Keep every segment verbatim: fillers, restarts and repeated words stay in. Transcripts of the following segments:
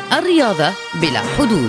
الرياضة بلا حدود.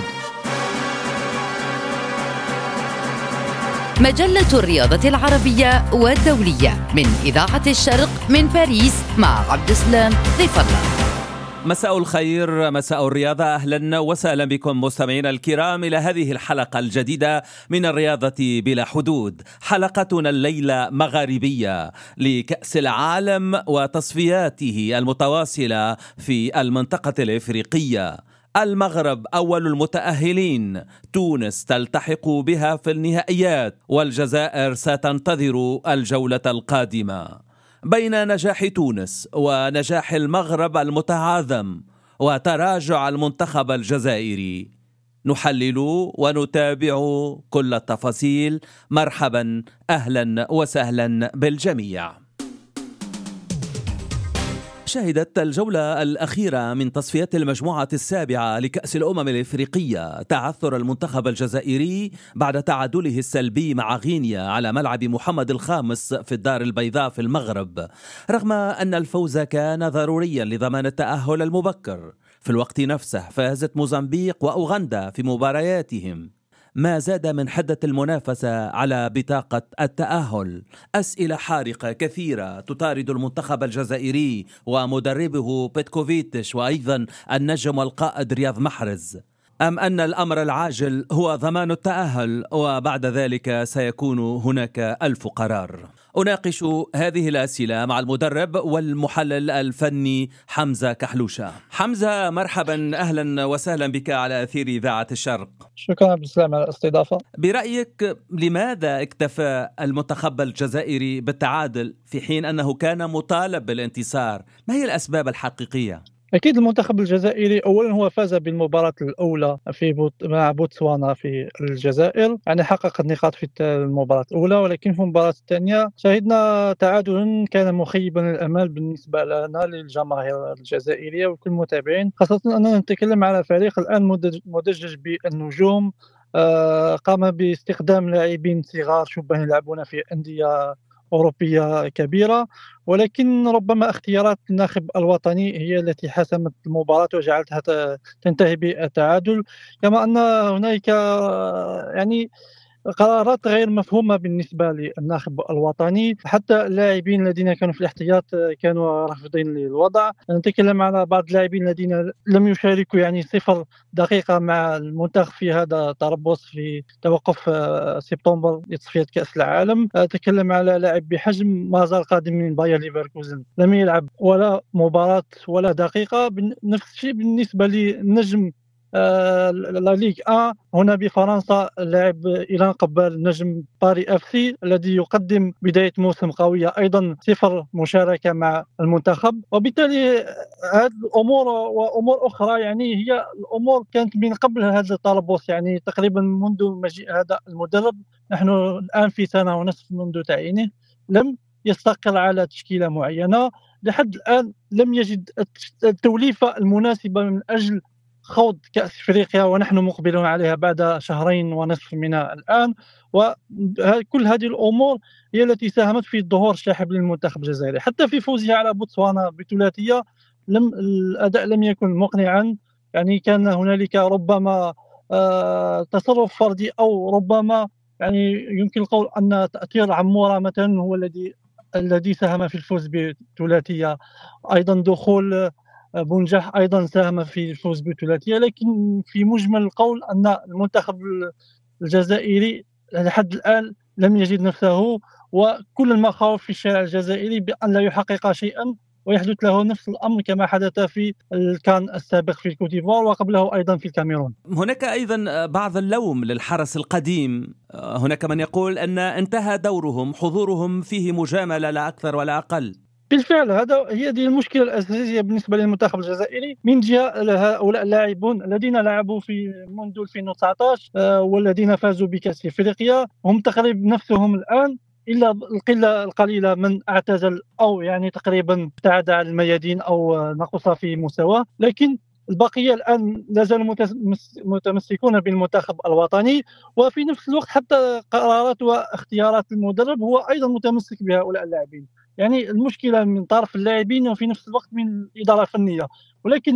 مجلة الرياضة العربية والدولية من إذاعة الشرق من باريس مع عبد السلام ضيف الله. مساء الخير، مساء الرياضة. أهلا وسهلا بكم مستمعينا الكرام إلى هذه الحلقة الجديدة من الرياضة بلا حدود. حلقتنا الليلة مغاربية لكأس العالم وتصفياته المتواصلة في المنطقة الإفريقية. المغرب أول المتأهلين، تونس تلتحق بها في النهائيات، والجزائر ستنتظر الجولة القادمة. بين نجاح تونس ونجاح المغرب المتعاظم وتراجع المنتخب الجزائري نحلل ونتابع كل التفاصيل. مرحبا، أهلا وسهلا بالجميع. شهدت الجولة الأخيرة من تصفيات المجموعة السابعة لكأس الأمم الإفريقية تعثر المنتخب الجزائري بعد تعادله السلبي مع غينيا على ملعب محمد الخامس في الدار البيضاء في المغرب، رغم أن الفوز كان ضروريا لضمان التأهل المبكر. في الوقت نفسه فازت موزمبيق وأوغندا في مبارياتهم، ما زاد من حدة المنافسة على بطاقة التأهل. أسئلة حارقة كثيرة تطارد المنتخب الجزائري ومدربه بيتكوفيتش وأيضا النجم والقائد رياض محرز، أم أن الأمر العاجل هو ضمان التأهل وبعد ذلك سيكون هناك ألف قرار؟ أناقش هذه الأسئلة مع المدرب والمحلل الفني حمزة كحلوشة. حمزة، مرحبا، أهلا وسهلا بك على أثير إذاعة الشرق. شكرا عبد السلام على الاستضافة. برأيك لماذا اكتفى المنتخب الجزائري بالتعادل في حين أنه كان مطالب بالانتصار؟ ما هي الأسباب الحقيقية؟ أكيد المنتخب الجزائري أولا هو فاز بالمباراة الأولى في بوت... مع بوتسوانا في الجزائر، يعني حقق النقاط في المباراة الأولى، ولكن في المباراة الثانية شهدنا تعادل كان مخيبا للأمال بالنسبة لنا للجماهير الجزائرية وكل المتابعين، خاصة أننا نتكلم على فريق الآن مدجج بالنجوم، آه قام باستخدام لاعبين صغار شبان يلعبون في أندية أوروبية كبيرة، ولكن ربما اختيارات الناخب الوطني هي التي حسمت المباراة وجعلتها تنتهي بالتعادل. كما أن هناك يعني قرارات غير مفهومة بالنسبة للناخب الوطني، حتى اللاعبين الذين كانوا في الاحتياط كانوا رافضين للوضع. نتكلم على بعض اللاعبين الذين لم يشاركوا يعني صفر دقيقة مع المنتخب في هذا التربص في توقف سبتمبر لتصفية كأس العالم. أتكلم على لاعب بحجم مازال قادم من باير ليفركوزن، لم يلعب ولا مباراة ولا دقيقة. نفس الشيء بالنسبة للنجم لا ليغ واحد هنا بفرنسا، لاعب إيلان قبال نجم باري اف سي الذي يقدم بداية موسم قوية، أيضا صفر مشاركة مع المنتخب. وبالتالي هذه الأمور وأمور أخرى يعني هي الأمور كانت من قبل هذا التربص، يعني تقريبا منذ مجيء هذا المدرب. نحن الآن في سنة ونصف منذ تعيينه، لم يستقر على تشكيلة معينة لحد الآن، لم يجد التوليفة المناسبة من أجل خوض كأس إفريقيا ونحن مقبلون عليها بعد شهرين ونصف من الآن. وكل هذه الأمور هي التي ساهمت في ظهور شاحب للمنتخب الجزائري. حتى في فوزه على بوتسوانا بثلاثية لم الأداء لم يكن مقنعا، يعني كان هنالك ربما آه تصرف فردي أو ربما يعني يمكن القول أن تأثير عمورة مثلا هو الذي الذي ساهم في الفوز بثلاثية. أيضا دخول بونجاح أيضا ساهم في الفوز بثلاثية، لكن في مجمل القول أن المنتخب الجزائري لحد الآن لم يجد نفسه، وكل المخاوف في الشارع الجزائري بأن لا يحقق شيئا ويحدث له نفس الأمر كما حدث في الكان السابق في الكوتيفوار وقبله أيضا في الكاميرون. هناك أيضا بعض اللوم للحرس القديم، هناك من يقول أن انتهى دورهم، حضورهم فيه مجاملة لا أكثر ولا أقل. بالفعل هذا هي دي المشكلة الأساسية بالنسبة للمنتخب الجزائري. من جهة هؤلاء اللاعبون الذين لعبوا في منذ ألفين وتسعة عشر آه والذين فازوا بكأس إفريقيا هم تقريبا نفسهم الآن، إلا القلة القليلة من اعتزل أو يعني تقريبا ابتعد عن الميادين أو نقص في مستواه، لكن البقية الآن لا زالوا متمسكون بالمنتخب الوطني. وفي نفس الوقت حتى قرارات واختيارات المدرب هو أيضا متمسك بهؤلاء اللاعبين. يعني المشكلة من طرف اللاعبين وفي نفس الوقت من الإدارة الفنية. ولكن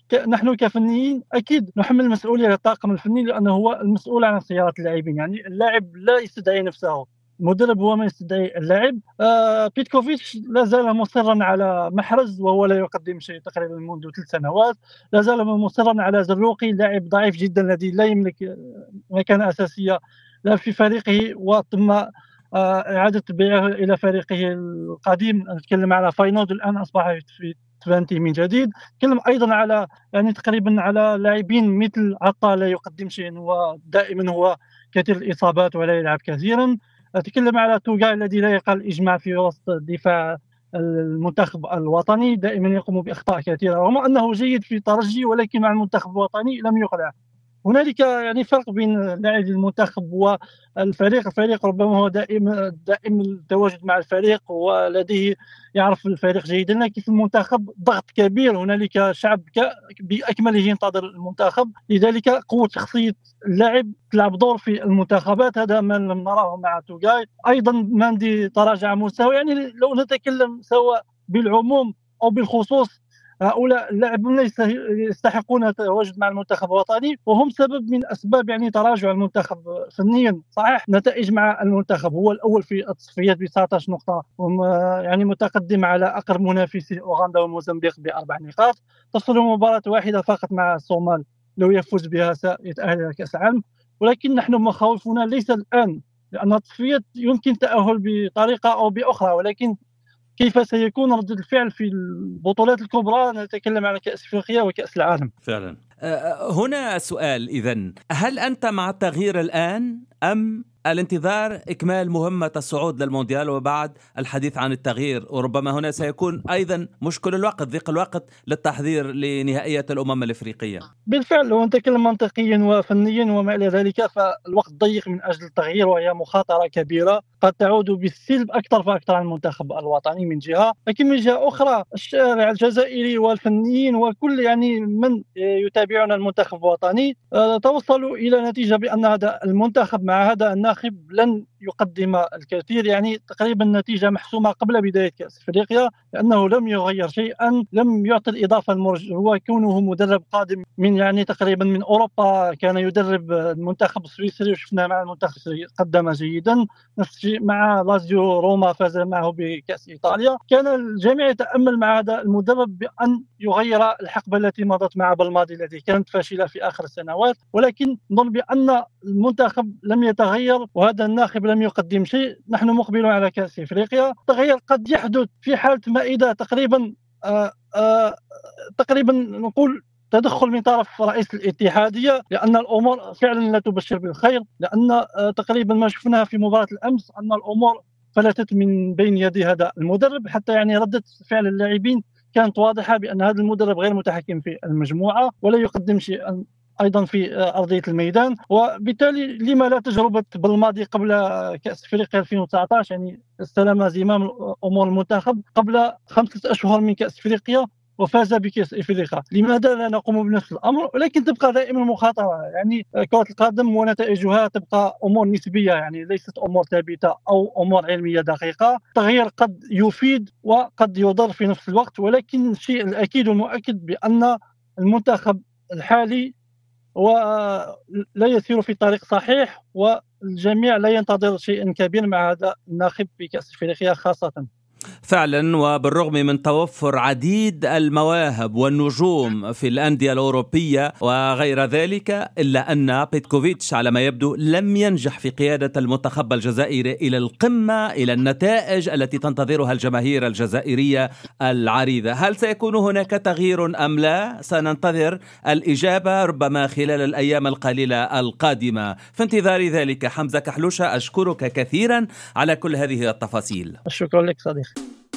نحن كفنيين أكيد نحمل المسؤولية على الطاقم الفني، لأنه هو المسؤول عن اختيار اللاعبين. يعني اللاعب لا يستدعي نفسه، المدرب هو من يستدعي اللاعب. آه بيتكوفيتش لا زال مصرا على محرز وهو لا يقدم شيء تقريبا منذ ثلاث سنوات. لا زال مصرا على زروقي، لاعب ضعيف جدا الذي لا يملك مكانة أساسية لا في فريقه، وتم آه إعادة بيعه إلى فريقه القديم. نتكلم على فاينود، الآن أصبح في تفانتي من جديد. نتكلم أيضا على يعني تقريبا على لاعبين مثل عطا لا يقدم شيء، ودائما هو كثير الإصابات ولا يلعب كثيرا. أتكلم على توغاي الذي لا يقع الإجماع في وسط دفاع المنتخب الوطني، دائما يقوم بأخطاء كثيرة رغم أنه جيد في ترجي، ولكن مع المنتخب الوطني لم يقلع. هنالك يعني فرق بين لاعبي المنتخب والفريق. الفريق ربما هو دائم دائم التواجد مع الفريق ولديه يعرف الفريق جيدا، لكن في المنتخب ضغط كبير، هنالك شعب بأكمله ينتظر المنتخب، لذلك قوة شخصية اللاعب تلعب دور في المنتخبات. هذا ما لم نراه مع توغاي. أيضا ماندي تراجع مستوى. يعني لو نتكلم سواء بالعموم أو بالخصوص، هؤلاء اللاعبون يستحقون التواجد مع المنتخب الوطني، وهم سبب من أسباب يعني تراجع المنتخب فنيا. صحيح نتائج مع المنتخب هو الأول في التصفيات ب تسعة عشر نقطة، يعني متقدم على أقرب منافسي أوغندا والموزمبيق بأربع نقاط. تفصل مباراة واحدة فقط مع الصومال، لو يفوز بها سيتأهل إلى كأس العالم. ولكن نحن مخاوفنا ليس الآن، لأن التصفيات يمكن التأهل بطريقة أو بأخرى، ولكن كيف سيكون رد الفعل في البطولات الكبرى؟ نتكلم عن كأس أفريقيا وكأس العالم. فعلا. هنا سؤال، إذن هل أنت مع التغيير الآن أم الانتظار إكمال مهمة الصعود للمونديال وبعد الحديث عن التغيير؟ وربما هنا سيكون أيضا مشكل الوقت، ضيق الوقت للتحضير لنهائية الأمم الإفريقية. بالفعل، لو نتكلم منطقيا وفنيا وما إلى ذلك، فالوقت ضيق من أجل التغيير، وهي مخاطرة كبيرة قد تعود بالسلب أكثر فأكثر على المنتخب الوطني من جهة، لكن من جهة أخرى الشارع الجزائري والفنيين وكل يعني من يتابعون المنتخب الوطني توصلوا إلى نتيجة بأن هذا المنتخب مع هذا الناخب لن يقدم الكثير. يعني تقريبا نتيجة محسومة قبل بداية كأس أفريقيا، لأنه لم يغير شيئا، لم يعطي الإضافة المرجوة. هو كونه مدرب قادم من يعني تقريبا من أوروبا، كان يدرب المنتخب السويسري وشفنا مع المنتخب السويسري قدم جيدا، نفس الشيء مع لازيو روما فاز معه بكأس إيطاليا. كان الجميع يتأمل مع هذا المدرب بأن يغير الحقبة التي مضت مع بالماضي التي كانت فاشلة في آخر السنوات، ولكن نظن بأن المنتخب لم يتغير وهذا الناخب لم يقدم شيء. نحن مقبلون على كأس أفريقيا. تغير قد يحدث في حالة ما إذا تقريبا آآ آآ تقريبا نقول تدخل من طرف رئيس الاتحادية، لأن الأمور فعلا لا تبشر بالخير، لأن تقريبا ما شفناها في مباراة الأمس أن الأمور فلتت من بين يدي هذا المدرب. حتى يعني ردة فعل اللاعبين كانت واضحة بأن هذا المدرب غير متحكم في المجموعة ولا يقدم شيئا أيضا في أرضية الميدان. وبالتالي لما لا تجربة بالماضي قبل كأس أفريقيا ألفين وتسعة عشر، يعني استلم زمام أمور المنتخب قبل خمسة أشهر من كأس أفريقيا وفاز بكأس أفريقيا. لماذا لا نقوم بنفس الأمر؟ ولكن تبقى دائما مخاطرة. يعني كرة القدم ونتائجها تبقى أمور نسبية، يعني ليست أمور ثابتة أو أمور علمية دقيقة. التغيير قد يفيد وقد يضر في نفس الوقت، ولكن الشيء الأكيد والمؤكد بأن المنتخب الحالي ولا يسير في طريق صحيح، والجميع لا ينتظر شيئا كبير مع هذا الناخب في كأس أفريقيا خاصة. فعلا، وبالرغم من توفر عديد المواهب والنجوم في الأندية الأوروبية وغير ذلك، إلا أن بيتكوفيتش على ما يبدو لم ينجح في قيادة المنتخب الجزائري إلى القمة، إلى النتائج التي تنتظرها الجماهير الجزائرية العريضة. هل سيكون هناك تغيير أم لا؟ سننتظر الإجابة ربما خلال الأيام القليلة القادمة. في انتظار ذلك، حمزة كحلوشة، أشكرك كثيرا على كل هذه التفاصيل. شكرا لك صديقي.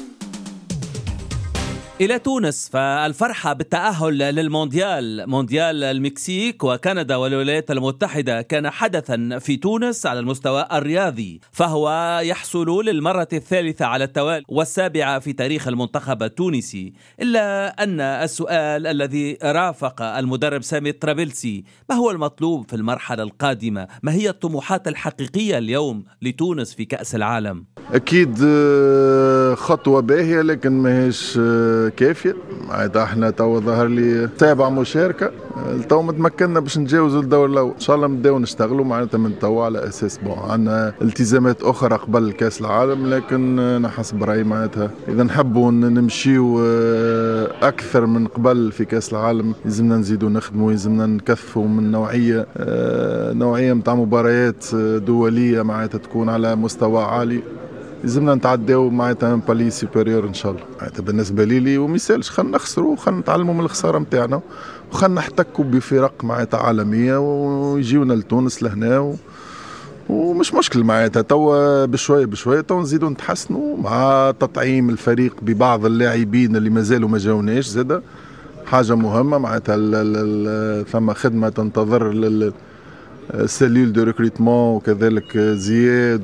إلى تونس، فالفرحة بالتأهل للمونديال، مونديال المكسيك وكندا والولايات المتحدة، كان حدثا في تونس على المستوى الرياضي، فهو يحصل للمرة الثالثة على التوالي والسابعة في تاريخ المنتخب التونسي. إلا أن السؤال الذي رافق المدرب سامي طرابلسي: ما هو المطلوب في المرحلة القادمة؟ ما هي الطموحات الحقيقية اليوم لتونس في كأس العالم؟ أكيد خطوة باهية، لكن ما هيش كافية. معناتها احنا تو ظهر لي سابع مشاركة، تو متمكننا باش نتجاوزوا الدور الأول. إن شاء الله نبداو نشتغلوا معناتها من تو على أساس بون عندنا التزامات أخرى قبل كأس العالم، لكن أنا حسب رأيي معناتها إذا نحبوا نمشيو أكثر من قبل في كأس العالم لازمنا نزيدوا نخدموا، لازمنا نكثفوا من نوعية نوعية متاع مباريات دولية معناتها تكون على مستوى عالي. لازمنا نتعداو معناتها بالي سوبيريور ان شاء الله. معناتها بالنسبه لي لي ومثالش خلينا نخسروا وخلينا نتعلموا من الخساره نتاعنا وخلينا نحتكوا بفرق معناتها عالميه ويجيونا لتونس لهنا و... ومش مشكل معناتها توا بشويه بشويه تو نزيدوا نتحسنوا مع تطعيم الفريق ببعض اللاعبين اللي مازالوا ما جاوناش. زاده حاجه مهمه معناتها ثم خدمه تنتظر لل سليل دو ريكروتمون وكذلك زياد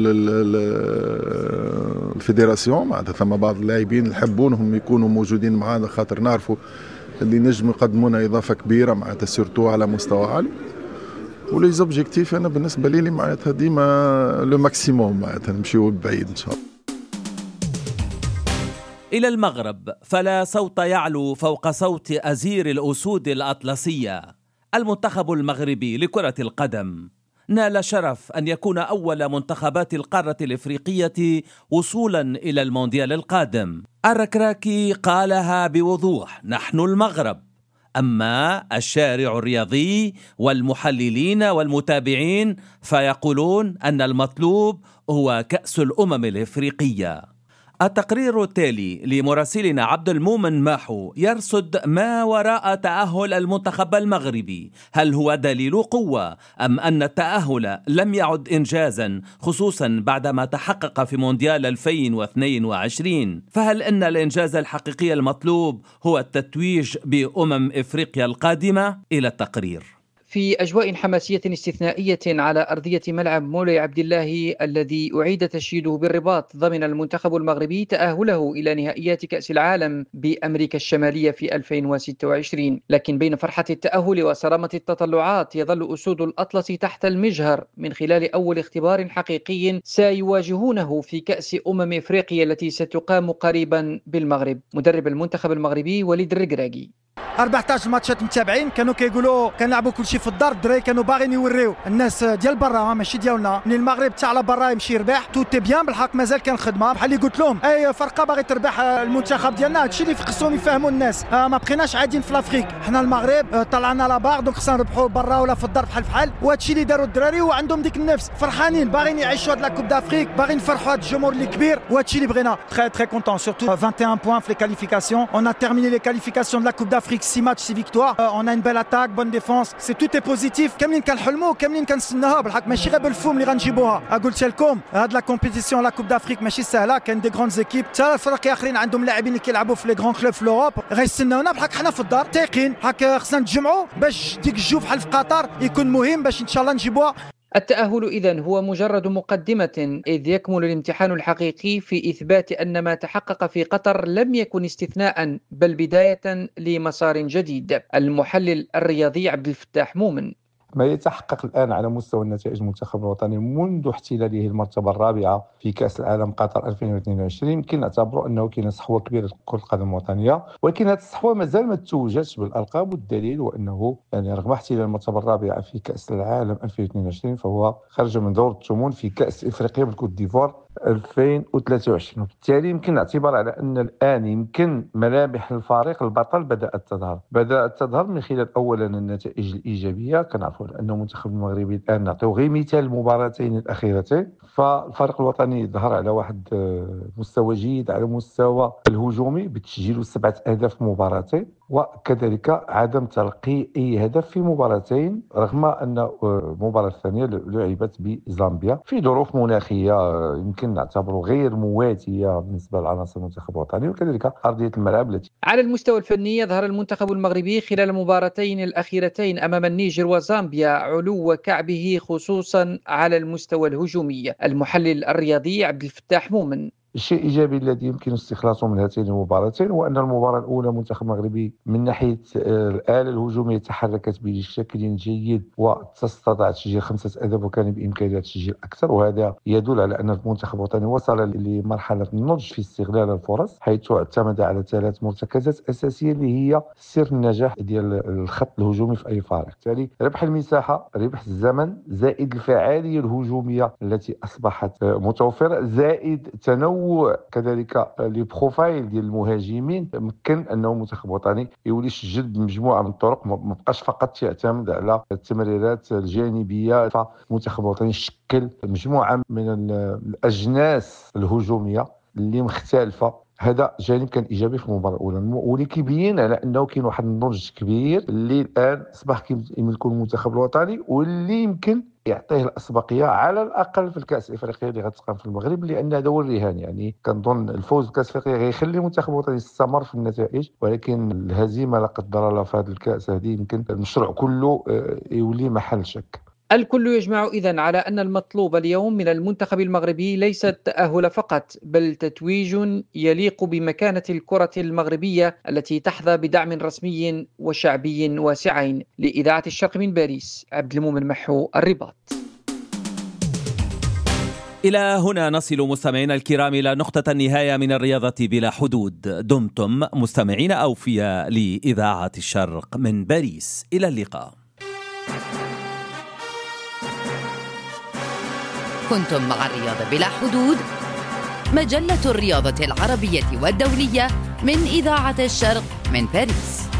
والفيدراسيون. معناتها ثم بعض اللاعبين نحبونهم يكونوا موجودين معنا خاطر نعرفوا اللي نجم يقدمونا اضافه كبيره معناتها سورتو على مستوى عالي. ولي زوبجيكتيف انا بالنسبه لي معناتها ديما لو ماكسيموم معناتها نمشيو بعيد ان شاء الله. إلى المغرب، فلا صوت يعلو فوق صوت أزير الأسود الأطلسية. المنتخب المغربي لكرة القدم نال شرف أن يكون أول منتخبات القارة الإفريقية وصولا إلى المونديال القادم. الركراكي قالها بوضوح: نحن المغرب. أما الشارع الرياضي والمحللين والمتابعين فيقولون أن المطلوب هو كأس الأمم الإفريقية. التقرير التالي لمراسلنا عبد المؤمن ماحو يرصد ما وراء تأهل المنتخب المغربي. هل هو دليل قوة أم أن التأهل لم يعد إنجازا، خصوصا بعدما تحقق في مونديال ألفين واثنين وعشرين؟ فهل أن الإنجاز الحقيقي المطلوب هو التتويج بأمم إفريقيا القادمة؟ إلى التقرير. في أجواء حماسية استثنائية على أرضية ملعب مولاي عبد الله الذي أعيد تشييده بالرباط، ضمن المنتخب المغربي تأهله إلى نهائيات كأس العالم بأمريكا الشمالية في ألفين وستة وعشرين. لكن بين فرحة التأهل وصرامة التطلعات يظل أسود الأطلس تحت المجهر من خلال أول اختبار حقيقي سيواجهونه في كأس أمم إفريقيا التي ستقام قريبا بالمغرب. مدرب المنتخب المغربي وليد الركراكي: أربعطاش ماتشات متابعين كانوا كيقولوا كنلعبوا كل شيء في الدار. الدراري كانوا باغيين يوريو الناس ديال برا ماشي ديالنا، من المغرب تاع على برا يمشي يربح توتي بيان. بالحق مازال كان خدمه بحال اللي قلت لهم اي فرقه باغي تربح المنتخب ديالنا. هادشي اللي خصهم يفهموا الناس. آه ما بقيناش عادين في لافريك، حنا المغرب آه طلعنا لا باغ دونك خصنا نربحوا برا ولا في الدار بحال بحال. وهادشي اللي داروا الدراري وعندهم ديك النفس، فرحانين باغيين يعيشوا هاد لا كوب دافريك، باغيين نفرحوا هاد الجمهور اللي كبير. وهادشي اللي بغينا. تري تري كونطون سورتو vingt et un points في لي كاليفيكاسيون. اون ا تيرميني لي كاليفيكاسيون دو لا كوب دافريك six matchs six victoires. اون ا une belle attaque bonne défense, c'est tout est positif. كاملين كنحلموا كاملين كنستناها بالحق، ماشي غير بالفوم اللي غنجيبوها. قلت لكم هاد لا كومبيتيسيون لا كوب دافريك ماشي سهله، كاين دي غروند زيكيب حتى الفرق اخرين عندهم لاعبين اللي كيلعبوا في لي غران كلوب في لوروب غيستناونا بالحق. حنا في الدار تايقين حق خصنا نتجمعوا باش ديك الجو بحال في قطر يكون مهم باش ان شاء الله نجيبوها. التأهل إذن هو مجرد مقدمة، إذ يكمل الامتحان الحقيقي في إثبات أن ما تحقق في قطر لم يكن استثناء بل بداية لمسار جديد. المحلل الرياضي عبد الفتاح مومن: ما يتحقق الآن على مستوى النتائج المنتخب الوطني منذ احتلاله المرتبة الرابعة في كأس العالم قطر ألفين واثنين وعشرين يمكن نعتبره أنه كاين صحوة كبيرة لكرة القدم الوطنية، ولكن هذه الصحوة مازال ما توجتش بالألقاب. والدليل هو أنه يعني رغم احتلال المرتبة الرابعة في كأس العالم ألفين واثنين وعشرين فهو خرج من دور الثمن في كأس إفريقيا بالكوت ديفوار ألفين وثلاثة وعشرين. وبالتالي يمكن الاعتبار على أن الآن يمكن ملامح الفريق البطل بدأت تظهر بدأت تظهر من خلال أولا النتائج الإيجابية. كنعرفوا أن المنتخب المغربي الآن نعطيو غير مثال المباراتين الأخيرتين، فالفريق الوطني ظهر على واحد مستوى جيد على المستوى الهجومي بتسجيل سبعة أهداف في مباراتين، وكذلك عدم تلقي أي هدف في مباراتين، رغم أن المباراة الثانية لعبت بزامبيا في ظروف مناخية يمكن نعتبره غير مواتية بالنسبة لعناصر المنتخب الوطني، وكذلك أرضية الملعب التي. على المستوى الفني يظهر المنتخب المغربي خلال المباراتين الأخيرتين أمام النيجر وزامبيا علو كعبه خصوصا على المستوى الهجومي. المحلل الرياضي عبد الفتاح مومن: الشيء الإيجابي الذي يمكن استخلاصه من هاتين المباراتين هو أن المباراة الأولى منتخب مغربي من ناحية الآلة الهجومية تحركت بشكل جيد واستطاعت تسجيل خمسة أهداف وكان بإمكانها تسجيل أكثر، وهذا يدل على أن المنتخب الوطني وصل لمرحلة النضج في استغلال الفرص، حيث اعتمد على ثلاث مرتكزات أساسية اللي هي سر النجاح ديال الخط الهجومي في أي فريق. بالتالي ربح المساحة، ربح الزمن، زائد الفعالية الهجومية التي أصبحت متوفرة، زائد تنوع كذلك لبروفايل ديال المهاجمين، ممكن أنه المنتخب الوطني يولي يسجل بمجموعة من الطرق، ما بقاش فقط يعتمد على التمريرات الجانبية. فالمنتخب الوطني شكل مجموعة من الأجناس الهجومية اللي مختلفة. هذا جانب كان ايجابي في المباراه الاولى، واللي كيبين على انه كاين واحد النضج كبير اللي الان اصبح كيملكو المنتخب الوطني، واللي يمكن يعطيه الاسبقيه على الاقل في الكاس الافريقيه اللي غتقام في المغرب، لان هذا هو الرهان. يعني كنظن الفوز بالكاس الافريقيه غيخلي المنتخب الوطني يستمر في النتائج، ولكن الهزيمه لا قدر الله في هذا الكاس هذه يمكن المشروع كله يولي محل شك. الكل يجمع إذن على أن المطلوب اليوم من المنتخب المغربي ليس التأهل فقط، بل تتويج يليق بمكانة الكرة المغربية التي تحظى بدعم رسمي وشعبي واسعين. لإذاعة الشرق من باريس، عبد المؤمن محو، الرباط. إلى هنا نصل مستمعينا الكرام إلى نقطة النهاية من الرياضة بلا حدود. دمتم مستمعين أوفياء لإذاعة الشرق من باريس. إلى اللقاء. كنتم مع الرياضة بلا حدود، مجلة الرياضة العربية والدولية من إذاعة الشرق من باريس.